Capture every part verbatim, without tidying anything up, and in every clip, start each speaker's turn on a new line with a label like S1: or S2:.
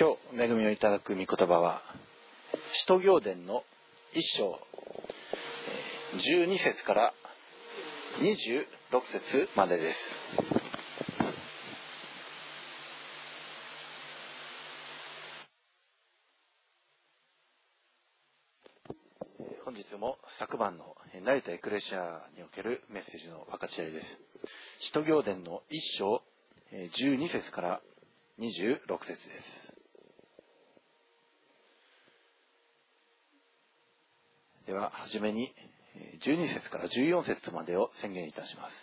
S1: 今日恵みをいただく御言葉は使徒行伝の一章じゅうに節からにじゅうろく節までです。本日も昨晩の成田エクレシアにおけるメッセージの分かち合いです。使徒行伝の一章じゅうに節からにじゅうろく節です。でははじめにじゅうに節からじゅうよん節までを宣言いたします。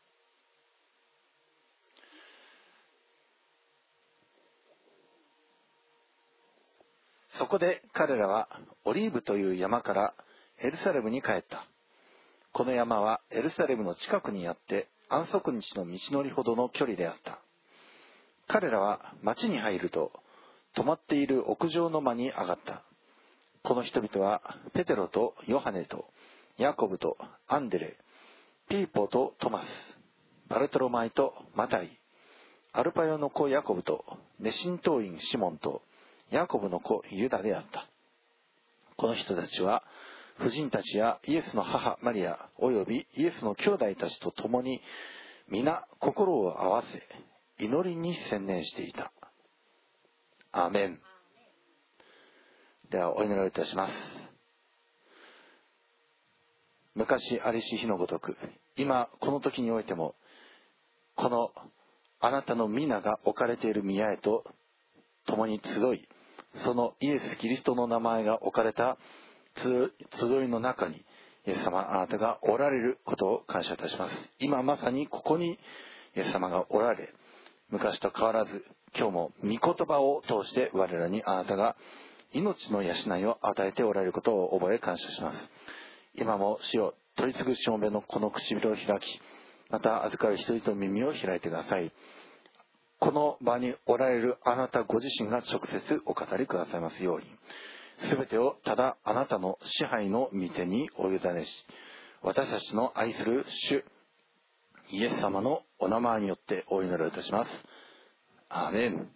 S1: そこで彼らはオリーブという山からエルサレムに帰った。この山はエルサレムの近くにあって安息日の道のりほどの距離であった。彼らは町に入ると泊まっている屋上の間に上がった。この人々はペテロとヨハネとヤコブとアンデレ、ピーポとトマス、バルトロマイとマタイ、アルパヨの子ヤコブとネシントーインシモンとヤコブの子ユダであった。この人たちは婦人たちやイエスの母マリアおよびイエスの兄弟たちと共に皆心を合わせ祈りに専念していた。アーメン。ではお祈りをいたします。昔ありし日のごとく、今この時においても、このあなたの皆が置かれている宮へと共に集い、そのイエス・キリストの名前が置かれた集いの中に、イエス様あなたがおられることを感謝いたします。今まさにここにイエス様がおられ、昔と変わらず今日も御言葉を通して我らにあなたが命の養いを与えておられることを覚え感謝します。今も主よ、取り次ぐしもべのこの唇を開き、また預かる人々の耳を開いてください。この場におられるあなたご自身が直接お語りくださいますように、すべてをただあなたの支配の御手にお委ねし、私たちの愛する主イエス様のお名前によってお祈りをいたします。アーメン。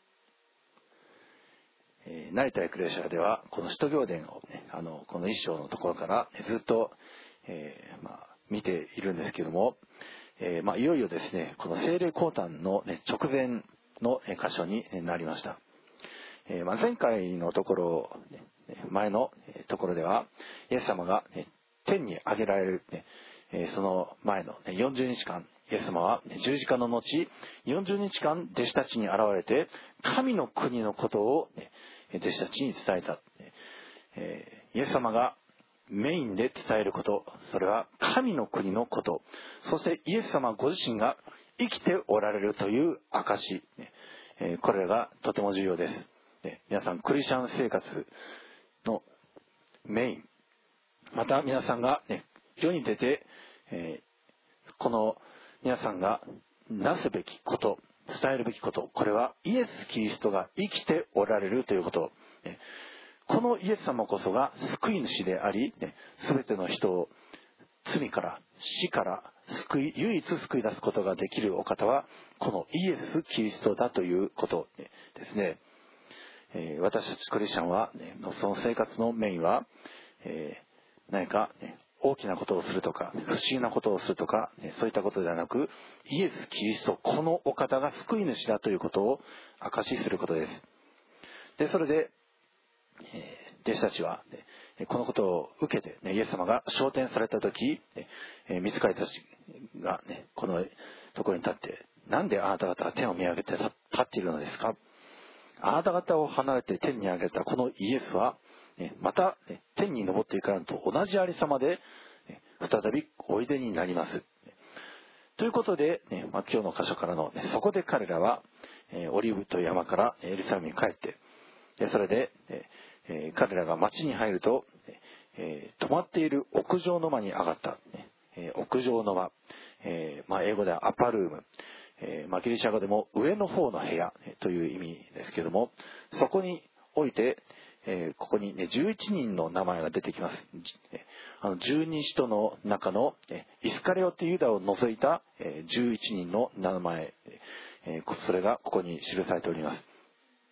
S1: えー、成田エクレシアではこの使徒行伝を、ね、あのこの一章のところから、ね、ずっと、えーまあ、見ているんですけども、えーまあ、いよいよですねこの聖霊降誕の、ね、直前の箇所になりました。えーまあ、前回のところ、ね、前のところではイエス様が、ね、天に上げられる、ねえー、その前の、ね、よんじゅうにちかんイエス様は十字架の後よんじゅうにちかん弟子たちに現れて神の国のことを、ね、弟子たちに伝えた。えー、イエス様がメインで伝えること、それは神の国のこと、そしてイエス様ご自身が生きておられるという証、えー、これらがとても重要です。皆さんクリスチャン生活のメイン、また皆さんが、ね、世に出て、えー、この皆さんがなすべきこと、伝えるべきこと、これはイエス・キリストが生きておられるということ。このイエス様こそが救い主であり、すべての人を罪から死から救い、唯一救い出すことができるお方はこのイエス・キリストだということですね。私たちクリスチャンは、その生活のメインは、何か大きなことをするとか不思議なことをするとか、そういったことではなく、イエス・キリスト、このお方が救い主だということを証しすることです。でそれで、えー、弟子たちは、ね、このことを受けて、ね、イエス様が昇天された時、えー、御使いたちが、ね、このところに立って、なんであなた方は天を見上げて立っているのですか。あなた方を離れて天に上げたこのイエスは、また天に昇っていかれると同じありさまで再びおいでになります。ということで、まあ、今日の箇所からの、そこで彼らはオリーブという山からエルサレムに帰って、それで彼らが町に入ると泊まっている屋上の間に上がった。屋上の間、まあ、英語ではアパルーム、まあ、ギリシャ語でも上の方の部屋という意味ですけれども、そこにおいてえー、ここに、ね、じゅういちにんの名前が出てきます。あの十二使徒の中の、えー、イスカリオテユダを除いた、えー、じゅういちにんの名前、えー、それがここに記されております。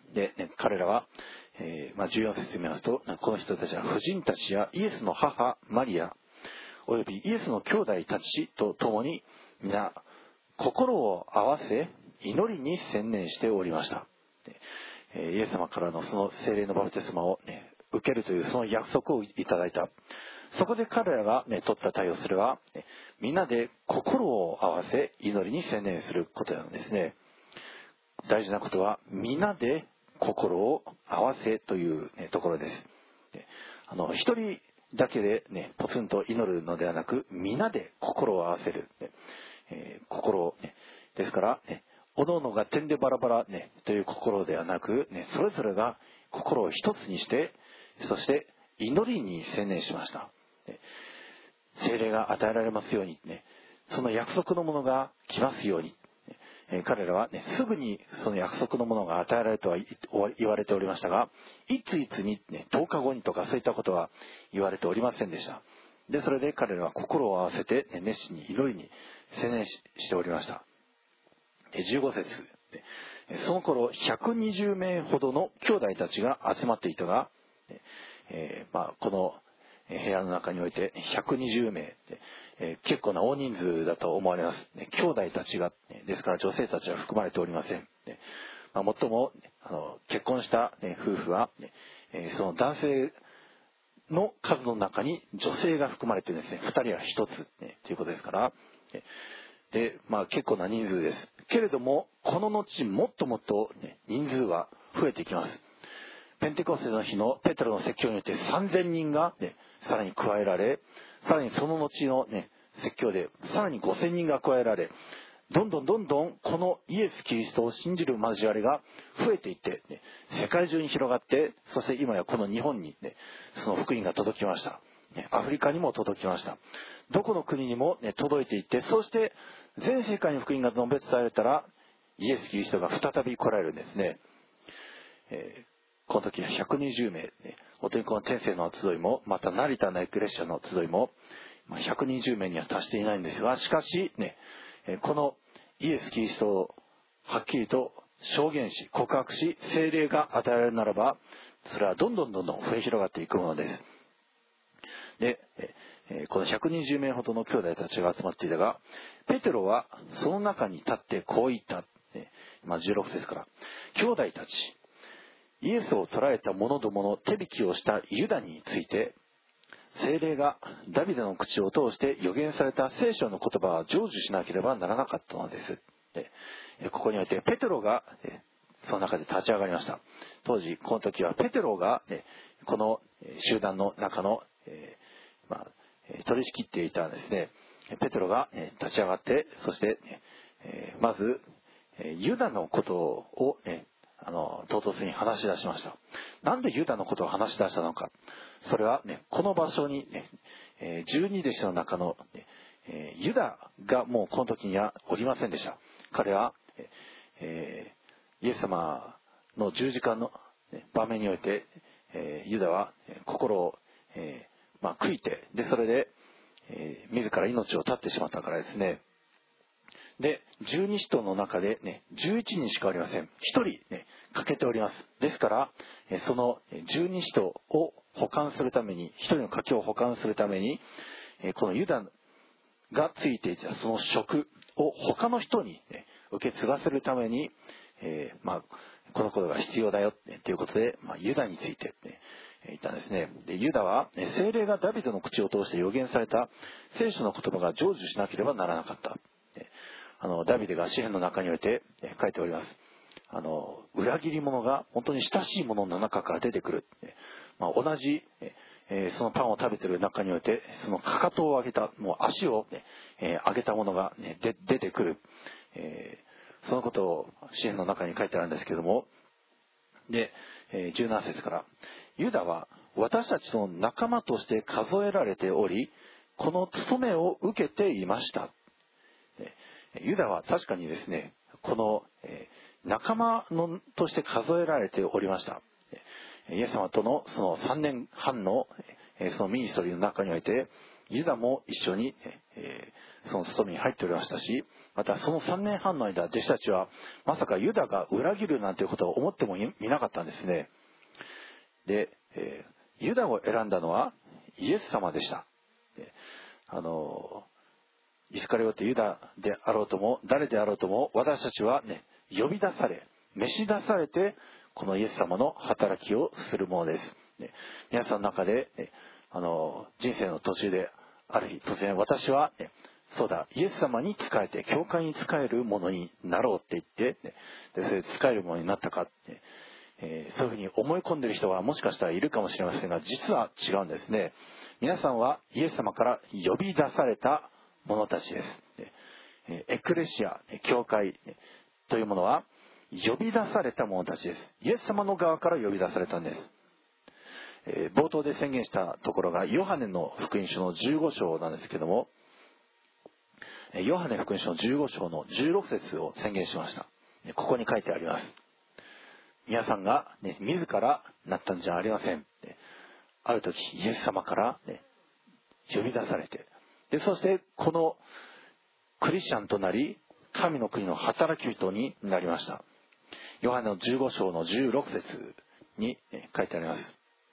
S1: で、ね、彼らは、えーまあ、じゅうよん節読みますと、この人たちは婦人たちやイエスの母マリアおよびイエスの兄弟たちと共に皆心を合わせ祈りに専念しておりました。イエス様からのその聖霊のバプテスマを、ね、受けるというその約束をいただいた。そこで彼らが、ね、取った対応するは、ね、みんなで心を合わせ祈りに専念することなんですね。大事なことはみんなで心を合わせという、ね、ところです。あの一人だけで、ね、ポツンと祈るのではなく、みんなで心を合わせる、ねえー、心を、ね、ですから、ね、おのおのが点でバラバラ、ね、という心ではなく、ね、それぞれが心を一つにして、そして祈りに専念しました。ね、聖霊が与えられますように、ね、その約束のものが来ますように。えー、彼らは、ね、すぐにその約束のものが与えられるとは言われておりましたが、いついつに、ね、とおかごにとかそういったことは言われておりませんでした。で、それで彼らは心を合わせて、ね、熱心に祈りに専念 し, しておりました。じゅうご節、その頃ひゃくにじゅうめいほどの兄弟たちが集まっていたが、えーまあ、この部屋の中においてひゃくにじゅうめい、えー、結構な大人数だと思われます。兄弟たちが、ですから女性たちは含まれておりません。まあ、もっともあの結婚した、ね、夫婦は、えー、その男性の数の中に女性が含まれているんですね。ふたりはひとつ、ね、ということですから。で、まあ結構な人数です。けれども、この後もっともっと、ね、人数は増えていきます。ペンテコステの日のペテロの説教によってさんぜんにんが、ね、さらに加えられ、さらにその後の、ね、説教でさらにごせんにんが加えられ、どんどんどんどんこのイエス・キリストを信じる交わりが増えていって、ね、世界中に広がって、そして今やこの日本に、ね、その福音が届きました。アフリカにも届きました。どこの国にも、ね、届いていって、そして全世界に福音が述べ伝えられたら、イエス・キリストが再び来られるんですね。えーこの時はひゃくにじゅうめい、ね、本当にこの天性の集いも、また成田のエクレシアの集いも、ひゃくにじゅうめいには達していないんですが、しかし、ね、このイエス・キリストをはっきりと証言し、告白し、聖霊が与えられるならば、それはどんどんどんどん増え広がっていくものです。で、このひゃくにじゅうめいほどの兄弟たちが集まっていたが、ペテロはその中に立ってこう言った。まあ、じゅうろく節から。兄弟たち、イエスを捕らえた者どもの手引きをしたユダについて、聖霊がダビデの口を通して予言された聖書の言葉は成就しなければならなかったのです。で、ここにおいてペテロがその中で立ち上がりました。当時この時はペテロがこの集団の中の、まあ、取り仕切っていたんですね。ペテロが立ち上がって、そしてまずユダのことをあの唐突に話し出しました。なんでユダのことを話し出したのか。それはね、この場所にね、十二弟子の中の、ね、ユダがもうこの時にはおりませんでした。彼は、えー、イエス様の十字架の場面において、えー、ユダは心を、えーまあ、悔いて、でそれで、えー、自ら命を絶ってしまったからですね。で、十二使徒の中でね、十一人しかおりません。一人ね、欠けております。ですから、その十二使徒を補完するために、一人の欠けを補完するために、このユダがついていたその職を他の人に、ね、受け継がせるために、えー、まあ、このことが必要だよということで、まあ、ユダについて、ね、言ったんですね。で、ユダは、聖霊がダビデの口を通して予言された聖書の言葉が成就しなければならなかった。あのダビデが詩篇の中において書いております。あの裏切り者が本当に親しい者の中から出てくる、まあ、同じ、えー、そのパンを食べている中においてそのかかとを上げたもう足を、ねえー、上げた者が、ね、で出てくる、えー、そのことを詩篇の中に書いてあるんですけれども、で、えー、じゅうなな節からユダは私たちの仲間として数えられておりこの務めを受けていました。ユダは確かにですね、この仲間のとして数えられておりました。イエス様とのそのさんねんはんのそのミニストリーの中において、ユダも一緒にその務めに入っておりましたし、 またそのさんねんはんの間、弟子たちはまさかユダが裏切るなんていうことを思ってもみなかったんですね。で、えー、ユダを選んだのはイエス様でした。で、あのイスカリオテユダであろうとも誰であろうとも、私たちはね、呼び出され召し出されてこのイエス様の働きをするものです。ね、皆さんの中で、ね、あの人生の途中である日突然私は、ね、そうだイエス様に仕えて教会に仕えるものになろうって言って、ね、でそれで仕えるものになったかって、えー、そういうふうに思い込んでいる人はもしかしたらいるかもしれませんが、実は違うんですね。皆さんはイエス様から呼び出された者たちです。エクレシア、教会というものは呼び出された者たちです。イエス様の側から呼び出されたんです。冒頭で宣言したところがヨハネの福音書のじゅうご章なんですけども、ヨハネ福音書のじゅうご章のじゅうろく節を宣言しました。ここに書いてあります。皆さんが、ね、自らなったんじゃありません。ある時イエス様から、ね、呼び出されて、でそしてこのクリスチャンとなり神の国の働き人になりました。ヨハネのじゅうご章のじゅうろく節に書いてあります。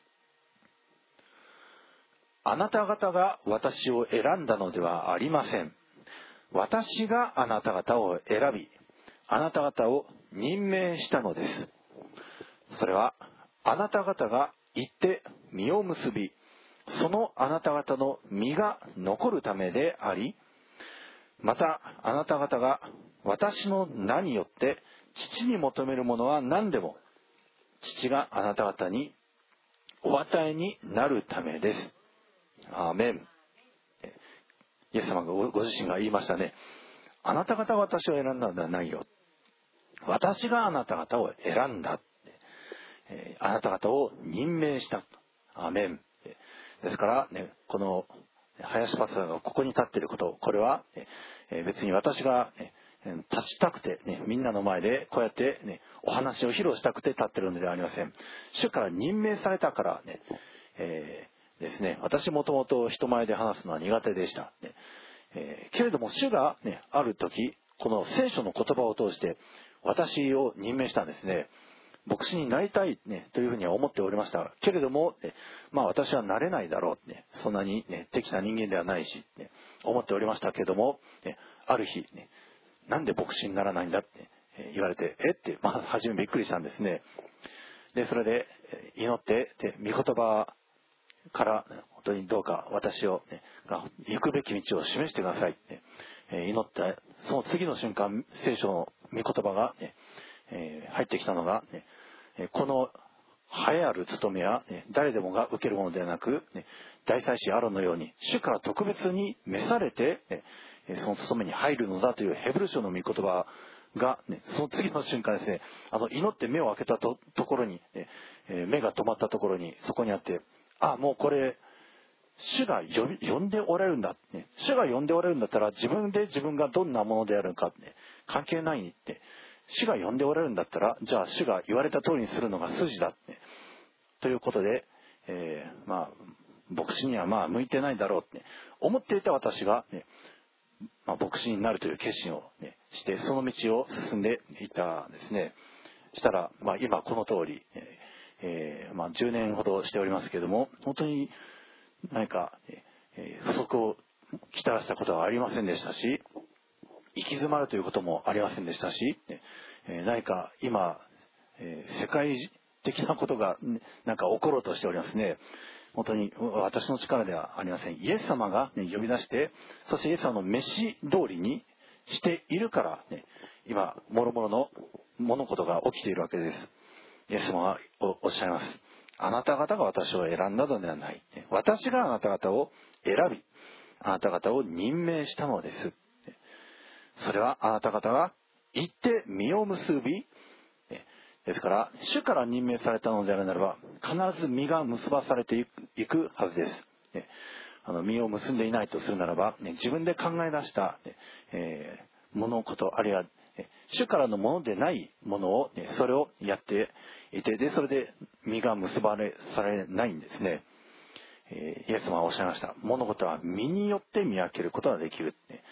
S1: あなた方が私を選んだのではありません。私があなた方を選び、あなた方を任命したのです。それはあなた方が行って実を結び、そのあなた方の実が残るためであり、またあなた方が私の名によって父に求めるものは何でも父があなた方にお与えになるためです。アーメン。イエス様がご自身が言いましたね。あなた方が私を選んだのではないよ。私があなた方を選んだ。あなた方を任命した。アーメン。ですからね、この林パスターがここに立っていること、これは、えー、別に私が、ね、立ちたくて、ね、みんなの前でこうやって、ね、お話を披露したくて立っているのではありません。主から任命されたからね、えー、ですね、私もともと人前で話すのは苦手でした。ねえー、けれども主が、ね、ある時、この聖書の言葉を通して私を任命したんですね。牧師になりたい、ね、というふうには思っておりましたけれども、ね、まあ私はなれないだろう、ね、そんなに、ね、適した人間ではないし、ね、思っておりましたけれども、ね、ある日、ね、なんで牧師にならないんだって、えー、言われて、えって、まあ初めびっくりしたんですね。で、それで祈って、で、御言葉から、ね、本当にどうか私を、ね、が行くべき道を示してくださいって、えー、祈った、その次の瞬間、聖書の御言葉が、ねえー、入ってきたのが、ね、この栄えある務めは、ね、誰でもが受けるものではなく、ね、大祭司アロンのように主から特別に召されて、ね、その務めに入るのだというヘブル書の御言葉が、ね、その次の瞬間ですね、あの祈って目を開けた と, ところに、ね、目が止まったところにそこにあって、あ、もうこれ主が呼び呼んでおられるんだ、ね、主が呼んでおられるんだったら自分で自分がどんなものであるか、ね、関係ないって、主が呼んでおられるんだったら、じゃあ主が言われた通りにするのが筋だって、ということで、えー、まあ牧師にはまあ向いてないだろうって思っていた私が、ね、まあ、牧師になるという決心を、ね、してその道を進んでいたんですね。したら、まあ、今この通り、えーまあ、じゅうねんほどしておりますけれども、本当に何か、えー、不足をきたらしたことはありませんでしたし、行き詰まるということもありませんでしたし、えー、何か今、えー、世界的なことが、ね、なんか起ころうとしておりますね。本当に私の力ではありません。イエス様が、ね、呼び出して、そしてイエス様の召し通りにしているから、ね、今諸々の物事が起きているわけです。イエス様は お, おっしゃいます。あなた方が私を選んだのではない。私があなた方を選び、あなた方を任命したのです。それはあなた方が行って実を結び、ですから主から任命されたのであるならば必ず実が結ばされていくはずです。あの実を結んでいないとするならば、ね、自分で考え出した、えー、物事あるいは主からのものでないものを、ね、それをやっていて、でそれで実が結ばれされないんですね。えー、イエス様はおっしゃいました。物事は実によって見分けることができる。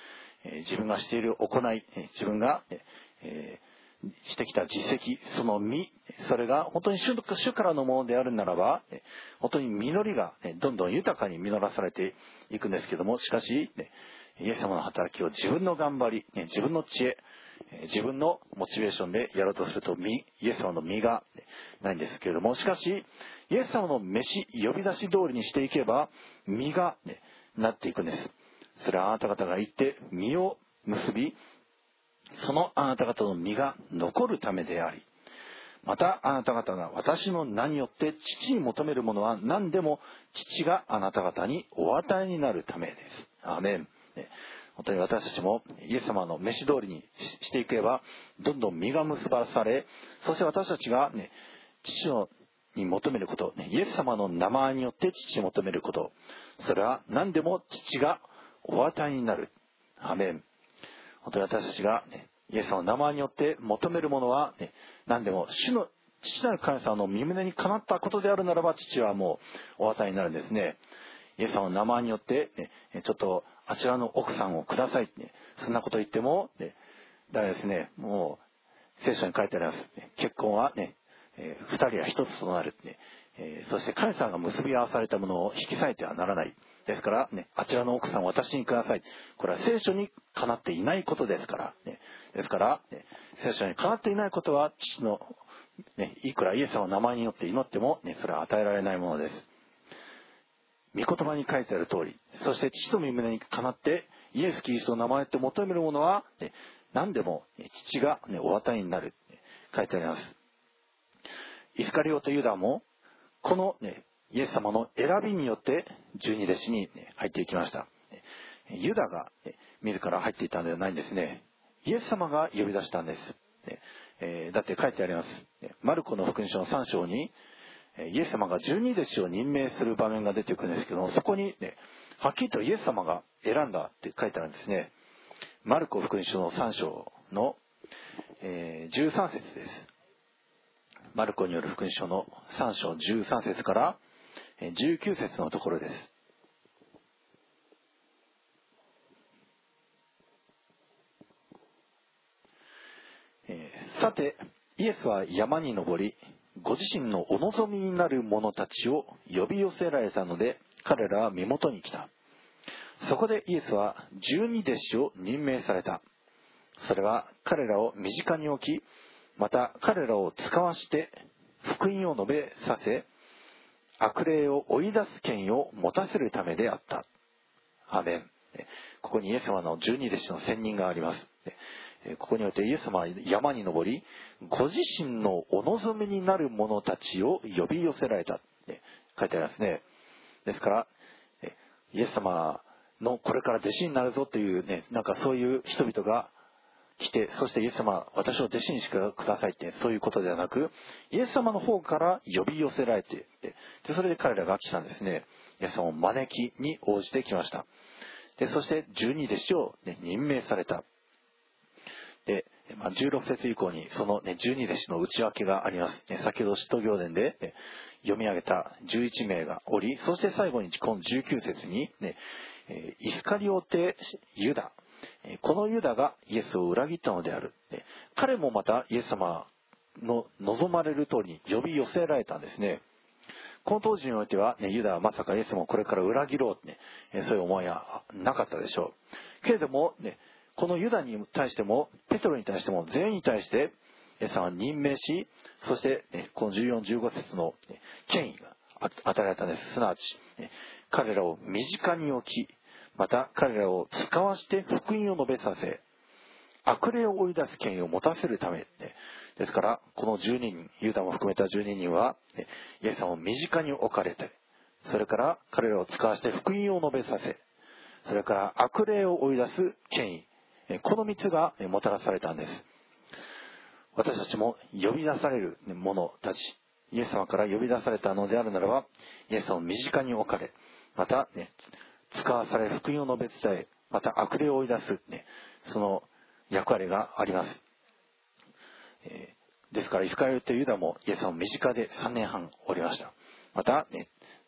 S1: 自分がしている行い、自分が、えー、してきた実績、その実、それが本当に 主, 主からのものであるならば、本当に実りがどんどん豊かに実らされていくんですけども、しかし、イエス様の働きを自分の頑張り、自分の知恵、自分のモチベーションでやろうとすると、イエス様の実がないんですけれども、しかし、イエス様の飯、呼び出し通りにしていけば、実が、ね、なっていくんです。それはあなた方が行って実を結び、そのあなた方の実が残るためであり、またあなた方が私の名によって父に求めるものは何でも父があなた方にお与えになるためです。アーメン。本当に私たちもイエス様の召し通りにしていけば、どんどん実が結ばされ、そして私たちが、ね、父のに求めること、ね、イエス様の名前によって父に求めること、それは何でも父がお与えになる。アーメン。本当に私たちが、ね、イエス様の名前によって求めるものは、ね、何でも主の父なる神様の身胸にかなったことであるならば、父はもうお与えになるんですね。イエス様の名前によって、ね、ちょっとあちらの奥さんをください、ね、そんなこと言っても、ね、だからですね、もう聖書に書いてあります。結婚はね、えー、二人は一つとなる、ね、えー、そして神様が結び合わされたものを引き裂いてはならない。ですから、ね、あちらの奥さんを私にください。これは聖書にかなっていないことですから。ね、ですから、ね、聖書にかなっていないことは、父の、ね、いくらイエス様の名前によって祈っても、ね、それは与えられないものです。御言葉に書いてある通り、そして父の身胸にかなって、イエス・キリストの名前って求めるものは、ね、何でも、ね、父が、ね、お与えになる。ね、書いてあります。イスカリオテユダも、この、ね、イエス様の選びによって十二弟子に入っていきました。ユダが自ら入っていたのではないんですね。イエス様が呼び出したんです。だって書いてあります。マルコの福音書のさん章にイエス様が十二弟子を任命する場面が出てくるんですけども、そこにね、はっきりとイエス様が選んだって書いてあるんですね。マルコ福音書のさん章のじゅうさん節です。マルコによる福音書のさん章じゅうさん節からじゅうきゅう節のところです。えー、さて、イエスは山に登り、ご自身のお望みになる者たちを呼び寄せられたので、彼らは身元に来た。そこでイエスは十二弟子を任命された。それは彼らを身近に置き、また彼らを使わして福音を述べさせ、悪霊を追い出す権威を持たせるためであった。アーメン。ここにイエス様の十二弟子の選任があります。ここにおいてイエス様は山に登り、ご自身のお望みになる者たちを呼び寄せられたって書いてありますね。ですからイエス様のこれから弟子になるぞというね、なんかそういう人々が来て、そしてイエス様私を弟子にしてくださいってそういうことではなく、イエス様の方から呼び寄せられて、でそれで彼らが来たんですね。イエス様を招きに応じてきました。でそして十二弟子を、ね、任命された。で、まあ、じゅうろく節以降にその、ね、十二弟子の内訳があります。ね、先ほど使徒行伝で、ね、読み上げたじゅういち名がおり、そして最後にこのじゅうきゅう節に、ね、イスカリオテユダ、このユダがイエスを裏切ったのである。彼もまたイエス様の望まれる通りに呼び寄せられたんですね。この当時においては、ね、ユダはまさかイエスもこれから裏切ろうって、ね、そういう思いはなかったでしょう。けれども、ね、このユダに対してもペトロに対しても全員に対してイエス様は任命し、そして、ね、このじゅうよん、じゅうご節の、ね、権威が与えられたんです。すなわち、ね、彼らを身近に置き、また彼らを使わして福音を述べさせ、悪霊を追い出す権威を持たせるため、ね、ですからこのじゅうににん、ユダも含めたじゅうににんは、ね、イエス様を身近に置かれて、それから彼らを使わして福音を述べさせ、それから悪霊を追い出す権威、このみっつがもたらされたんです。私たちも呼び出される者たち、イエス様から呼び出されたのであるならば、イエス様を身近に置かれ、また、ね、使わされる福音を述べ伝え、また悪霊を追い出す、ね、その役割があります。えー、ですからイスカリオテユダもイエス様を身近でさんねんはんおりました。また、ね、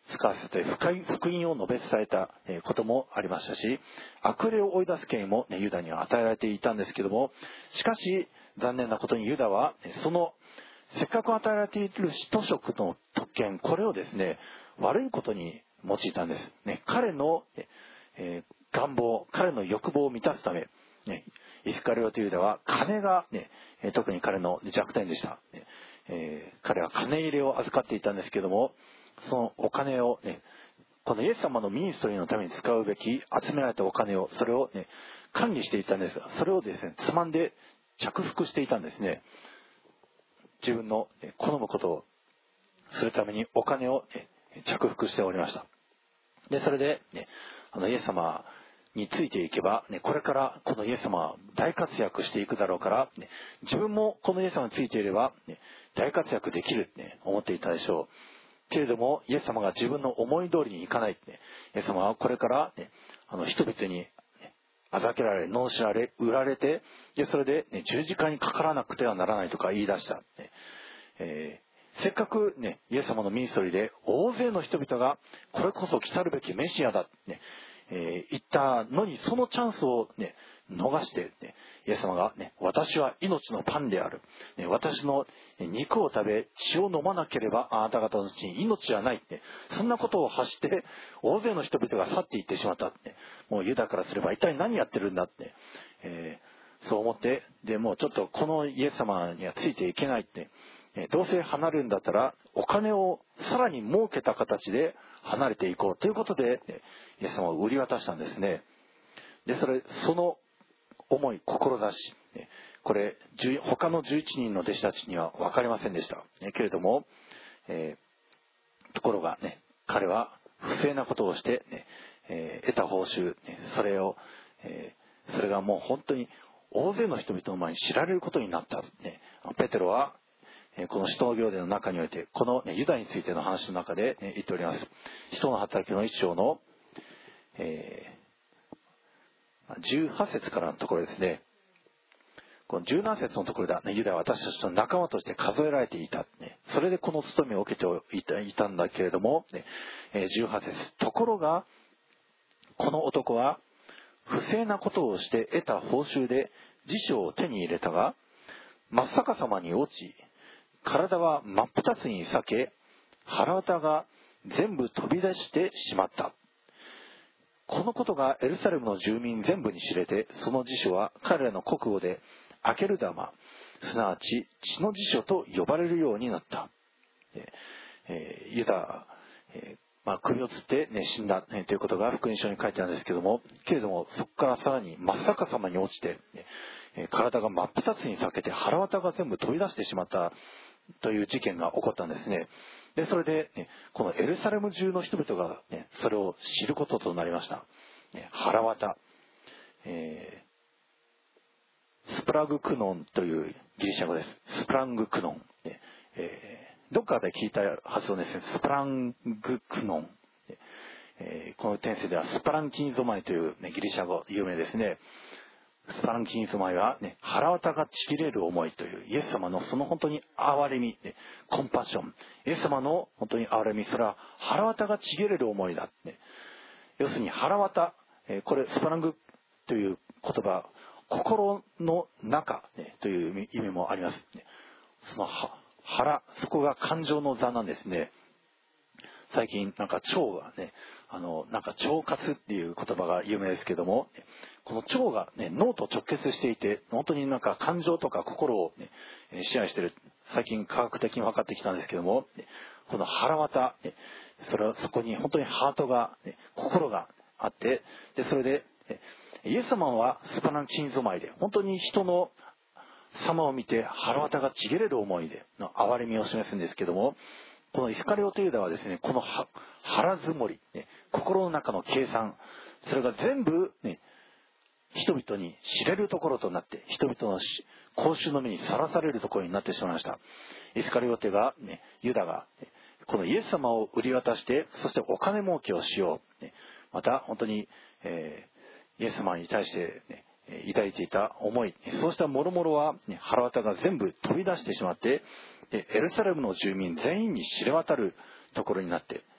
S1: 使わせて福音を述べ伝えたこともありましたし、悪霊を追い出す権威もユダには与えられていたんですけども、しかし残念なことにユダはそのせっかく与えられている使徒職の特権、これをですね、悪いことに用いたんですね。彼の、えー、願望、彼の欲望を満たすため、ね、イスカリオテユダは金が、ね、特に彼の弱点でした、ねえー、彼は金入れを預かっていたんですけども、そのお金を、ね、このイエス様のミニストリーのために使うべき集められたお金を、それを、ね、管理していたんですが、それをですね、つまんで着服していたんですね。自分の好むことをするためにお金を、ね、着服しておりました。で、それで、ね、あのイエス様についていけば、ね、これからこのイエス様は大活躍していくだろうから、ね、自分もこのイエス様についていれば、ね、大活躍できるって、ね、思っていたでしょう。けれども、イエス様が自分の思い通りにいかないって、ね、イエス様はこれから、ね、あの人々に、ね、あざけられ、罵られ、売られて、でそれで、ね、十字架にかからなくてはならないとか言い出した。ねえー、せっかく、ね、イエス様のミニストリーで大勢の人々がこれこそ来たるべきメシアだって、ねえー、言ったのに、そのチャンスを、ね、逃して、ね、イエス様が、ね、私は命のパンである、ね、私の肉を食べ血を飲まなければあなた方のうちに命はないって、そんなことを発して大勢の人々が去っていってしまったって、もうユダからすれば一体何やってるんだって、えー、そう思って、でもうちょっとこのイエス様にはついていけないって、どうせ離れるんだったらお金をさらに儲けた形で離れていこうということで、イエス様を売り渡したんですね。で、それ、その思い、志、これ、他のじゅういちにんの弟子たちには分かりませんでした。けれども、えー、ところがね、彼は不正なことをして、ねえー、得た報酬、ね、それを、えー、それがもう本当に大勢の人々の前に知られることになった。ね、ペテロは、この使徒行伝の中において、この、ね、ユダについての話の中で、ね、言っております。使徒の働きの一章の、えー、じゅうはち節からのところですね。このじゅうなな節のところでは、ね、ユダは私たちの仲間として数えられていた。ね、それでこの務めを受けていた、いたんだけれども、ね、じゅうはち節。ところが、この男は不正なことをして得た報酬で辞書を手に入れたが、真っ逆さまに落ち、体は真っ二つに裂け、腹渡が全部飛び出してしまった。このことがエルサレムの住民全部に知れて、その辞書は彼らの国語でアケルダマ、すなわち血の辞書と呼ばれるようになった。えー、ユダ、えーまあ、首をつって、ね、死んだ、ね、ということが福音書に書いてあるんですけども、けれどもそこからさらに真っ逆さまに落ちて、ね、体が真っ二つに裂けて腹渡が全部飛び出してしまったという事件が起こったんですね。で、それで、ね、このエルサレム中の人々が、ね、それを知ることとなりました。ね、腹渡、えー、スプラグクノンというギリシャ語です。スプラングクノン。ねえー、どっかで聞いた発音ですね。スプラングクノン。えー、この転生ではスパランキンゾマイという、ね、ギリシャ語有名ですね。スパランキンゾマイは、ね、腹渡がちぎれる思いというイエス様のその本当に憐れみ、ね、コンパッション、イエス様の本当に憐れみ、それは腹渡がちぎれる思いだ、ね、要するに腹渡、えー、これスパラングという言葉、心の中、ね、という意味もあります、ね、その腹、そこが感情の座なんですね。最近なんか腸がね、あのなんか腸活っていう言葉が有名ですけども、この腸が、ね、脳と直結していて、本当になんか感情とか心を、ね、支配している、最近科学的に分かってきたんですけども、この腹渡、それはそこに本当にハートが、ね、心があって、でそれでイエス様はスパランキンゾマイで本当に人の様を見て腹渡がちぎれる思いでの憐れみを示すんですけども、このイスカリオテユダはですね、この腹積もり、ね、心の中の計算、それが全部、ね、人々に知れるところとなって、人々の公衆の目にさらされるところになってしまいました。イスカリオテが、ね、ユダが、このイエス様を売り渡して、そしてお金儲けをしよう。ね、また、本当に、えー、イエス様に対して、ね、抱いていた思い、そうした諸々は、ね、腹渡が全部飛び出してしまって、でエルサレムの住民全員に知れ渡るところになって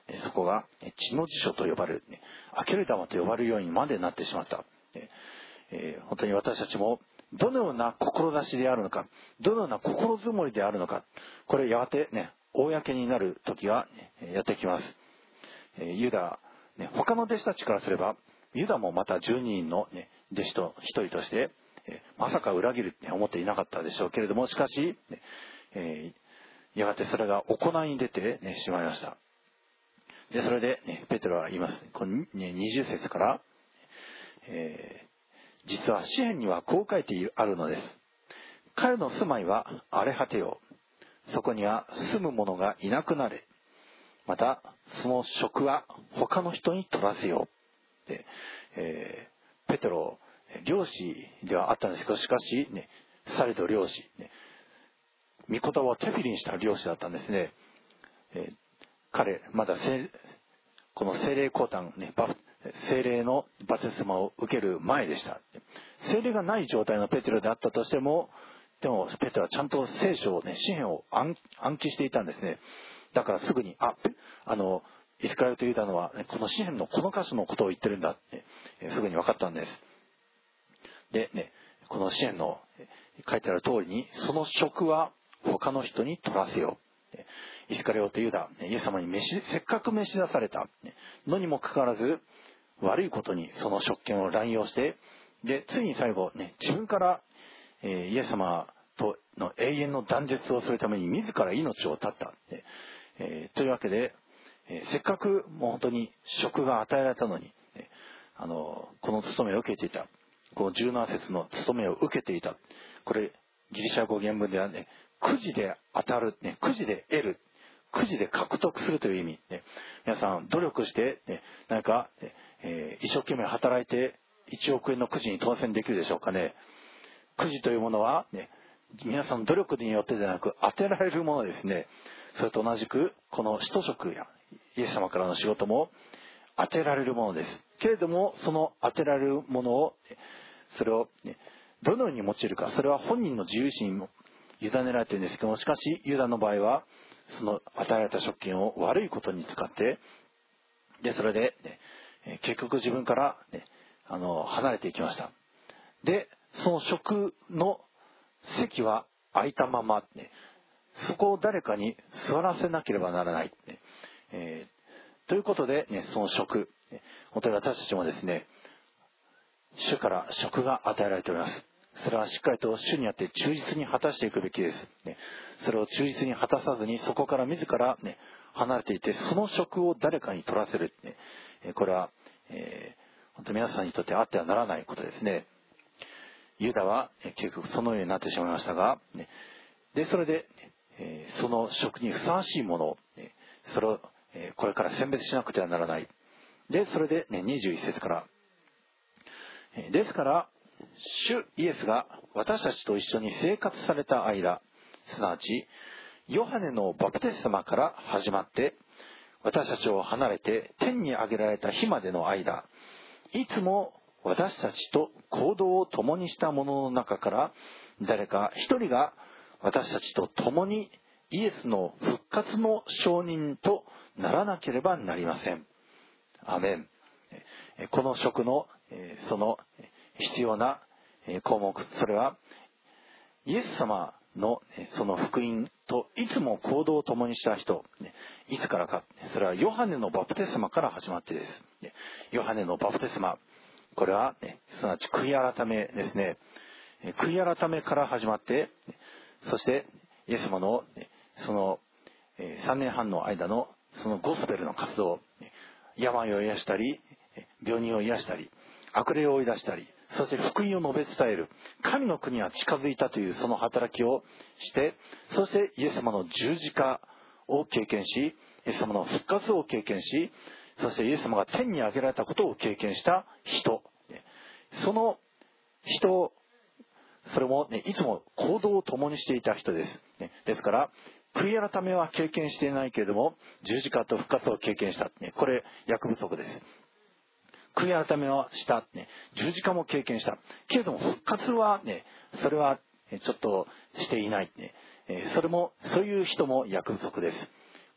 S1: そこが血の辞書と呼ばれる、アケル玉と呼ばれるようにまでなってしまった。えー、本当に私たちもどのような志であるのか、どのような心づもりであるのか、これやがてね、公になる時がやってきます。えー、ユダ、ね、他の弟子たちからすれば、ユダもまたじゅうににんの、ね、弟子と一人として、えー、まさか裏切るって思っていなかったでしょうけれども、しかし、ねえー、やがてそれが行いに出て、ね、しまいました。で、それで、ね、ペテロは言います。このにじゅう節から、えー実は詩篇にはこう書いてあるのです。彼の住まいは荒れ果てよう。そこには住む者がいなくなれ。またその職は他の人に取らせよう。で、えー、ペテロ漁師ではあったんですけど、しかし、ね、されど漁師、ね、御言葉を手振りにした漁師だったんですね。えー、彼まだこの聖霊降誕、ね、聖霊のバプテスマを受ける前でした。聖霊がない状態のペテロであったとしても、でもペテロはちゃんと聖書をね、詩篇を暗記していたんですね。だからすぐに、あ、あの、イスカリオとユダのは、ね、この詩篇のこの箇所のことを言ってるんだって、えすぐに分かったんです。で、ね、この詩篇の書いてある通りに、その職は他の人に取らせよう。イスカリオとユダ、イエス様に召しせっかく召し出されたのにもかかわらず、悪いことにその職権を乱用して、でついに最後、ね、自分から、えー、イエス様との永遠の断絶をするために自ら命を絶った、えー、というわけで、えー、せっかくもう本当に職が与えられたのに、ね、あのこの務めを受けていた、このじゅうなな節の務めを受けていた。これギリシャ語原文ではね、くじで当たる、ね、くじで得る、くじで獲得するという意味、ね、皆さん努力して、ね、何か、えー、一生懸命働いていちおくえんのくじに当選できるでしょうかね。くじというものは、ね、皆さんの努力によってでなく当てられるものですね。それと同じくこの使徒職やイエス様からの仕事も当てられるものです。けれどもその当てられるものを、それを、ね、どのように用いるか、それは本人の自由心にも委ねられているんですけども、しかしユダの場合はその与えられた職権を悪いことに使って、でそれで、ね、結局自分から、ね、あの離れていきました。でその職の席は空いたまま、ね、そこを誰かに座らせなければならない、ねえー、ということで、ね、その職、本当に私たちもですね、主から職が与えられております。それはしっかりと主にあって忠実に果たしていくべきです。それを忠実に果たさずにそこから自ら、ね、離れていて、その職を誰かに取らせる、ね、これは、えー、本当に皆さんにとってあってはならないことですね。ユダは結局そのようになってしまいましたが、でそれで、えー、その職にふさわしいものを、それを、えー、これから選別しなくてはならない。でそれで、ね、にじゅういち節から、ですから主イエスが私たちと一緒に生活された間、すなわちヨハネのバプテスマから始まって私たちを離れて天に上げられた日までの間、いつも私たちと行動を共にした者の中から誰か一人が私たちと共にイエスの復活の証人とならなければなりません。アメン。この職のその必要な項目、それはイエス様のその福音といつも行動を共にした人、いつからか、それはヨハネのバプテスマから始まってです。ヨハネのバプテスマ、これはすなわち悔い改めですね。悔い改めから始まって、そしてイエス様のそのさんねんはんの間のそのゴスペルの活動、病を癒したり病人を癒したり悪霊を追い出したり、そして福音を述べ伝える、神の国は近づいたというその働きをして、そしてイエス様の十字架を経験し、イエス様の復活を経験し、そしてイエス様が天に上げられたことを経験した人、その人、それも、ね、いつも行動を共にしていた人です。ですから悔い改めは経験していないけれども十字架と復活を経験した、これ役不足です。悔い改めはした、ね、十字架も経験したけれども復活はね、それはちょっとしていない、ね、それもそういう人も役不足です。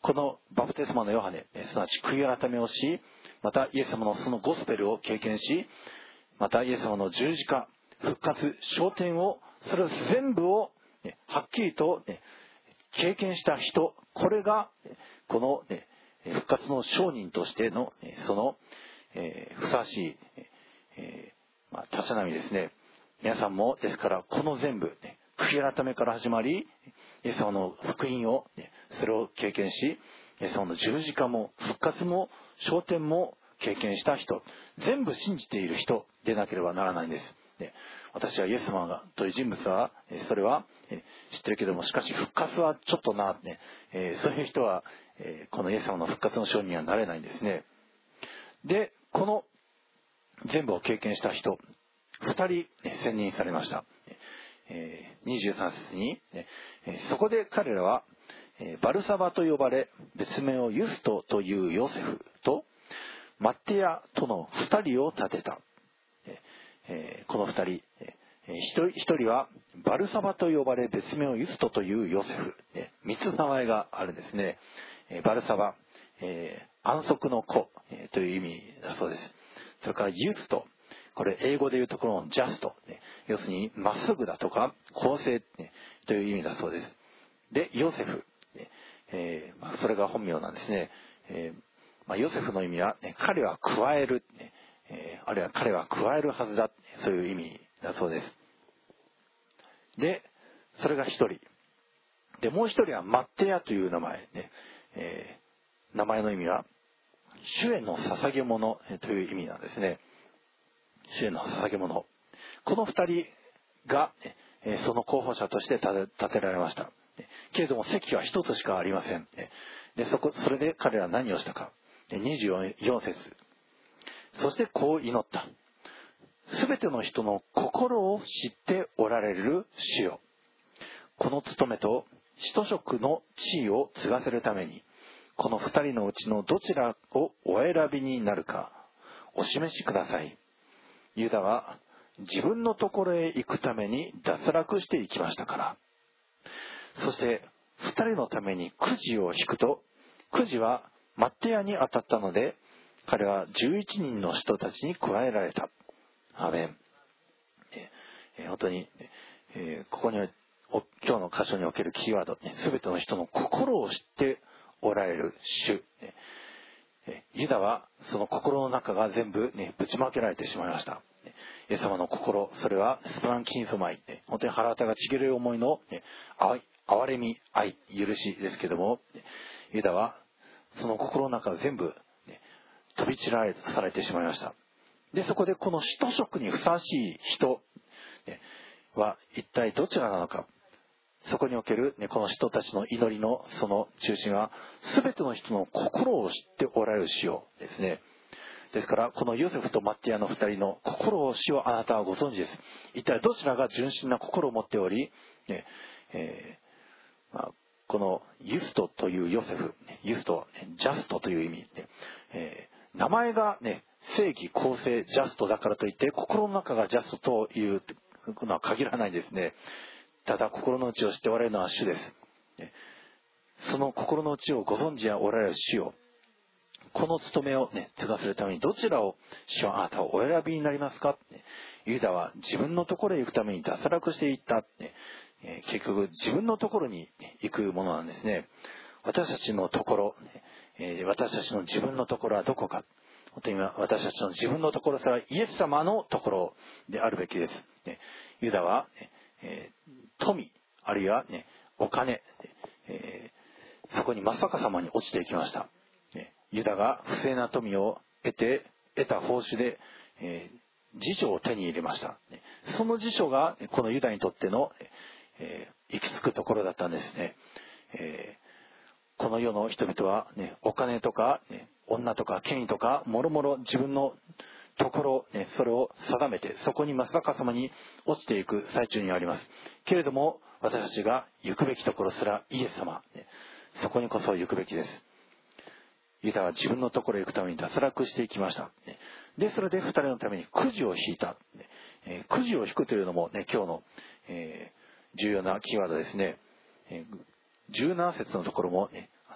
S1: このバプテスマのヨハネ、すなわち悔い改めをし、またイエス様のそのゴスペルを経験し、またイエス様の十字架、復活、昇天を、それを全部をはっきりと経験した人、これがこの復活の証人としてのそのふさわしいたしなみですね。皆さんもですからこの全部悔い改めから始まり、イエス様の福音をそれを経験し、イエス様の十字架も復活も昇天も経験した人、全部信じている人でなければならないんです。私はイエス様がという人物はそれは知ってるけども、しかし復活はちょっとな、ね、そういう人はこのイエス様の復活の証人にはなれないんですね。で、この全部を経験した人ふたり選任されました。にじゅうさん節に、そこで彼らはバルサバと呼ばれ、別名をユストというヨセフとマッテヤとのふたりを立てた。このふたり、ひとりはバルサバと呼ばれ、別名をユストというヨセフ、みっつ名前があるんですね。バルサバ、安息の子という意味だそうです。それからユスト、これ英語でいうところのジャスト、要するにまっすぐだとか公正という意味だそうです。で、ヨセフ、えー、それが本名なんですね。えーまあ、ヨセフの意味は、ね、彼は加える、えー、あるいは彼は加えるはずだ、そういう意味だそうです。で、それが一人で、もう一人はマッテヤという名前、ねえー、名前の意味は主への捧げ物という意味なんですね。主への捧げ物、この二人がその候補者として立てられました。けれども席は一つしかありません。で、そこ、それで彼らは何をしたか。にじゅうよん節、そしてこう祈った。すべての人の心を知っておられる主よ、この務めと使徒職の地位を継がせるために、この二人のうちのどちらをお選びになるかお示しください。ユダは自分のところへ行くために脱落していきましたから。そして二人のためにくじを引くと、くじはマッテヤに当たったので、彼はじゅういちにんの人たちに加えられた。アーメン。えー、本当に、えー、ここに今日の箇所におけるキーワード、すべての人の心を知っておられる主。ユダはその心の中が全部、ね、ぶちまけられてしまいました。イエス様の心、それはスプランキンソマイ、本当に腹渡がちぎれる思いの、ね、憐れみ、愛、許しですけども、ユダはその心の中が全部、ね、飛び散られされてしまいました。で、そこでこの使徒職にふさわしい人は一体どちらなのか。そこにおける、ね、この人たちの祈りのその中心は、すべての人の心を知っておられる主よですね。ですからこのヨセフとマッティアの二人の心を主よあなたはご存知です。一体どちらが純真な心を持っており、ねえーまあ、このユストというヨセフ、ユスト、ジャストという意味、ねえー、名前が、ね、正義、公正、ジャストだからといって心の中がジャストというのは限らないですね。ただ心の内を知っておられるのは主です。その心の内をご存知やおられる主よ、この務めを、ね、継がせるためにどちらを主はあなたをお選びになりますか。ユダは自分のところへ行くために脱落していった、ねえー、結局自分のところに行くものなんですね。私たちのところ、えー、私たちの自分のところはどこか。本当に私たちの自分のところ、それはイエス様のところであるべきです。ユダは、えー、富あるいは、ね、お金、えー、そこに真っ逆さまに落ちていきました。ユダが不正な富を得て得た報酬で、えー、辞書を手に入れました。その辞書がこのユダにとっての、えー、行き着くところだったんですね。えー、この世の人々は、ね、お金とか、ね、女とか権威とかもろもろ自分のところ、ね、それを定めてそこに真っ逆さまに落ちていく最中にあります。けれども私たちが行くべきところすらイエス様、ね、そこにこそ行くべきです。ユダは自分のところへ行くために脱落していきました。で、それで二人のためにくじを引いた。えー、くじを引くというのも、ね、今日の、えー、重要なキーワードですね。えー、じゅうなな節のところも、ね、あ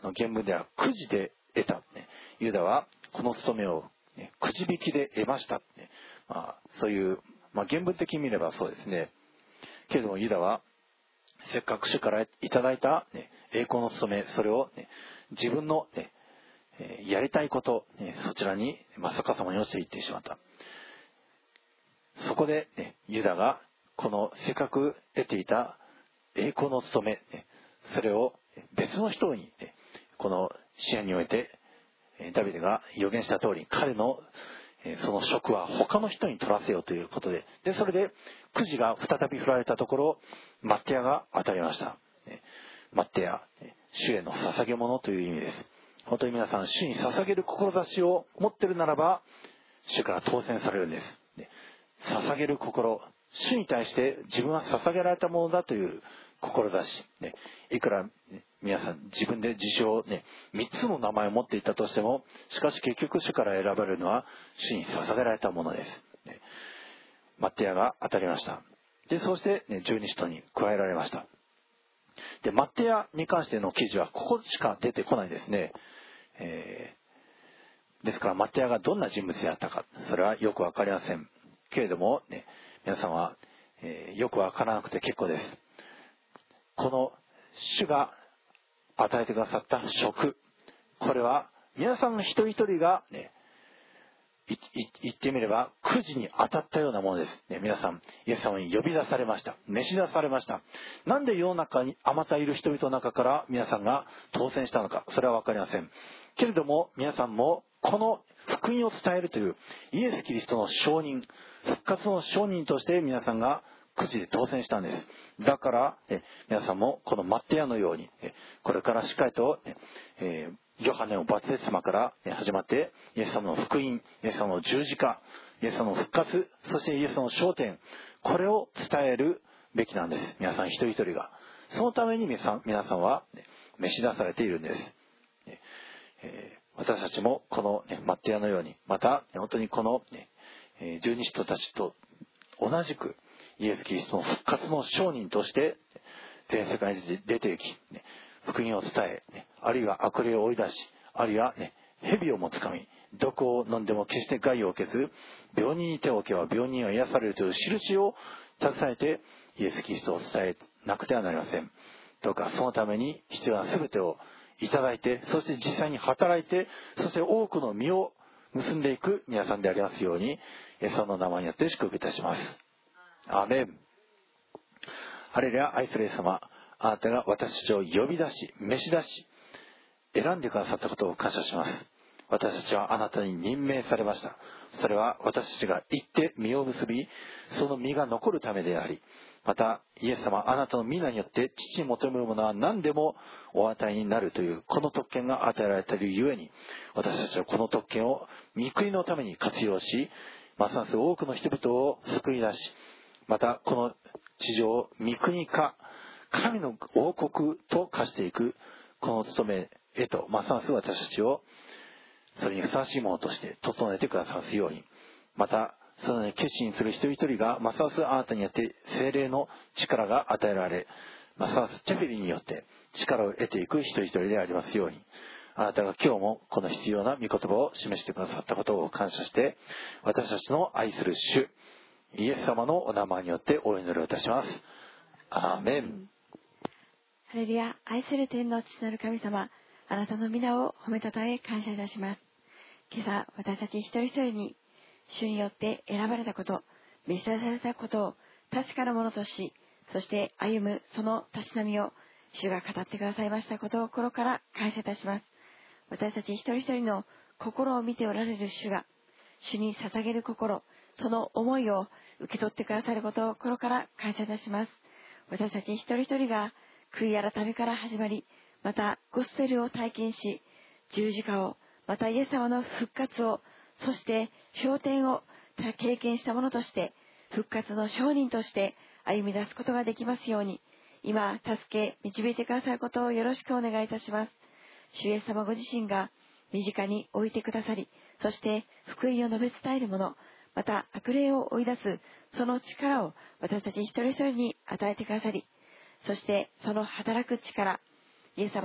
S1: の原文ではくじで得た、ね、ユダはこの務めを、ね、くじ引きで得ました、ね、まあ、そういう、まあ、原文的に見ればそうですね。けれどもユダはせっかく主からいただいた、ね、栄光の務め、それを、ね、自分の、ね、やりたいこと、ね、そちらに、まあ、逆さまに落ちていってしまった。そこで、ね、ユダがこのせっかく得ていた栄光の務め、ね、それを別の人に、ね、この試合においてダビデが予言した通り、彼のその職は他の人に取らせようということで、でそれでくじが再び振られたところ、マッテアが当たりました。マッテア、主への捧げ物という意味です。本当に皆さん、主に捧げる志を持っているならば、主から当選されるんです。捧げる心、主に対して自分は捧げられたものだという志、ね、いくら、ね、皆さん自分で自称、ね、みっつの名前を持っていたとしても、しかし結局主から選ばれるのは主に捧げられたものです、ね、マッテアが当たりました。でそして、ね、十二使徒に加えられました。でマッテアに関しての記事はここしか出てこないですね、えー、ですからマッテアがどんな人物であったか、それはよくわかりませんけれども、ね、皆さんは、えー、よくわからなくて結構です。この主が与えてくださった職、これは皆さん一人一人が、ね、言ってみればくじに当たったようなものです、ね、皆さんイエス様に呼び出されました。召し出されました。なんで世の中にあまたいる人々の中から皆さんが当選したのか、それは分かりませんけれども、皆さんもこの福音を伝えるというイエス・キリストの証人、復活の証人として皆さんがくじで当選したんです。だからえ皆さんもこのマッテアのようにえこれからしっかりと、えー、ヨハネのバプテスマから始まってイエス様の福音、イエス様の十字架、イエス様の復活、そしてイエス様の昇天、これを伝えるべきなんです。皆さん一人一人がそのために皆さん、皆さんは、ね、召し出されているんです、ねえー、私たちもこの、ね、マッテアのように、また本当にこの、ね、十二使徒たちと同じくイエス・キリストの復活の証人として全世界に出て行き、ね、福音を伝え、ね、あるいは悪霊を追い出し、あるいは、ね、蛇をもつかみ、毒を飲んでも決して害を受けず、病人に手を置けば病人は癒されるという印を携えてイエス・キリストを伝えなくてはなりません。どうかそのために必要な全てをいただいて、そして実際に働いて、そして多くの実を結んでいく皆さんでありますように、イエス様の名前によって祝福いたします。アーメン。ハレルヤ。愛するイエス様、あなたが私たちを呼び出し、召し出し、選んでくださったことを感謝します。私たちはあなたに任命されました。それは私たちが行って実を結び、その実が残るためであり、またイエス様、あなたの皆によって父に求めるものは何でもお与えになるというこの特権が与えられているゆえに、私たちはこの特権を御国のために活用し、ますます多くの人々を救い出し、またこの地上を御国化、神の王国と化していくこの務めへと、ますます私たちをそれにふさわしいものとして整えてくださるように、またそのように決心する一人一人がますますあなたによって聖霊の力が与えられ、ますますチェフェリによって力を得ていく一人一人でありますように、あなたが今日もこの必要な御言葉を示してくださったことを感謝して、私たちの愛する主イエス様のお名前によってお祈りをいたします。アーメン。
S2: ハレルヤ。愛する天の父なる神様、あなたの皆を褒めたたえ感謝いたします。今朝私たち一人一人に主によって選ばれたこと、召し出されたことを確かなものとし、そして歩むそのたしなみを主が語ってくださいましたことを心から感謝いたします。私たち一人一人の心を見ておられる主が、主に捧げる心、その思いを受け取ってくださることを心から感謝いたします。私たち一人一人が悔い改めから始まり、またゴスペルを体験し、十字架を、またイエス様の復活を、そして昇天を経験したものとして、復活の証人として歩み出すことができますように、今助け導いてくださることをよろしくお願いいたします。主イエス様ご自身が身近に置いてくださり、そして福音を述べ伝えるもの、また悪霊を追い出すその力を私たち一人一人に与えてくださり、そしてその働く力、イエス様に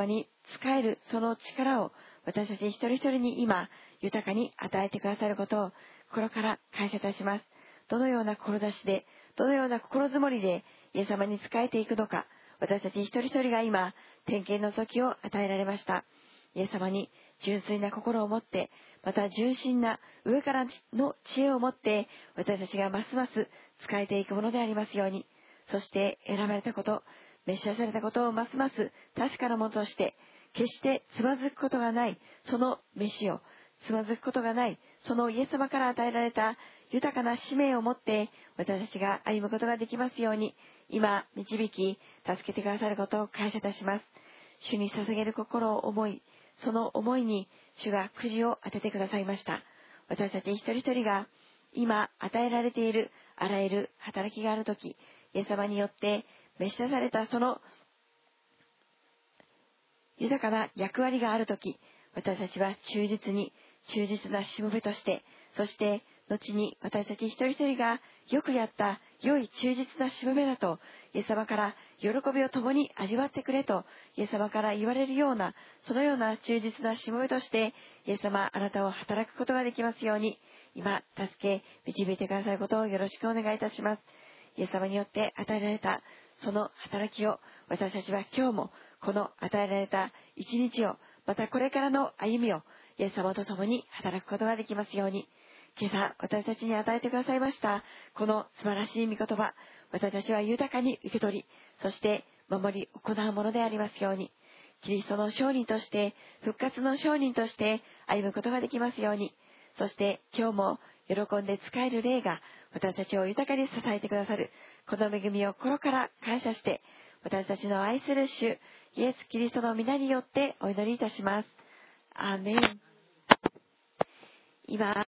S2: 使えるその力を私たち一人一人に今豊かに与えてくださることを心から感謝いたします。どのような志で、どのような心づもりでイエス様に仕えていくのか、私たち一人一人が今点検の時を与えられました。イエス様に純粋な心を持って、また純真な上からの知恵を持って私たちがますます仕えていくものでありますように。そして選ばれたこと、召し出されたことをますます確かなものとして、決してつまずくことがないその召しを、つまずくことがないそのイエス様から与えられた豊かな使命を持って私たちが歩むことができますように、今導き助けてくださることを感謝いたします。主に捧げる心を思い、その思いに主がくじを当ててくださいました。私たち一人一人が今与えられているあらゆる働きがあるとき、イエス様によって召し出されたその豊かな役割があるとき、私たちは忠実に忠実なしもべとして、そして後に私たち一人一人がよくやった良い忠実なしもべだとイエス様から喜びを共に味わってくれとイエス様から言われるような、そのような忠実なしもべとしてイエス様あなたを働くことができますように、今助け導いてくださることをよろしくお願いいたします。イエス様によって与えられたその働きを私たちは今日もこの与えられた一日を、またこれからの歩みをイエス様と共に働くことができますように。今朝私たちに与えてくださいましたこの素晴らしい御言葉、私たちは豊かに受け取り、そして守り行うものでありますように。キリストの証人として、復活の証人として歩むことができますように。そして今日も喜んで使える霊が私たちを豊かに支えてくださるこの恵みを心から感謝して、私たちの愛する主イエス・キリストの皆によってお祈りいたします。アーメン。今